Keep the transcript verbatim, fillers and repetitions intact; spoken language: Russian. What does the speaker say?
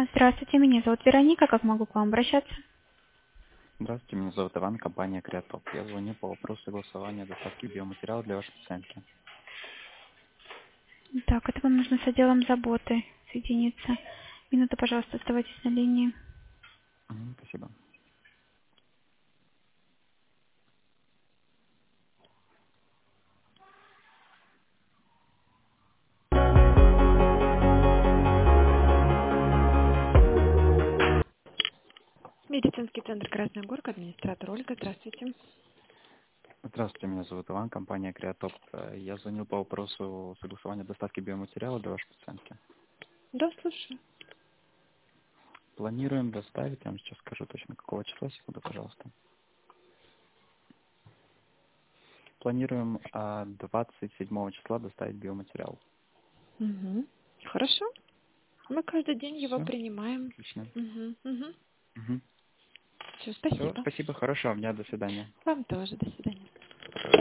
Здравствуйте, меня зовут Вероника. Как могу к вам обращаться? Здравствуйте, меня зовут Иван, компания Креатоп. Я звоню по вопросу согласования доставки биоматериала для вашей пациентки. Так, это вам нужно с отделом заботы соединиться. Минуту, пожалуйста, оставайтесь на линии. Мгм, спасибо. Медицинский центр Красная Горка, администратор Ольга, здравствуйте. Здравствуйте, меня зовут Иван, компания Креатоп. Э, Я звонил по вопросу согласования доставки биоматериала для вашей пациентки. Да, слушаю. Планируем доставить, я вам сейчас скажу точно какого числа, секунду, пожалуйста. Планируем а, двадцать седьмого числа доставить биоматериал. Угу. Хорошо. Мы каждый день его Все, принимаем. отлично. Угу. Угу. Угу. Все, Все, спасибо. спасибо, хорошего дня, до свидания. Вам тоже. До свидания.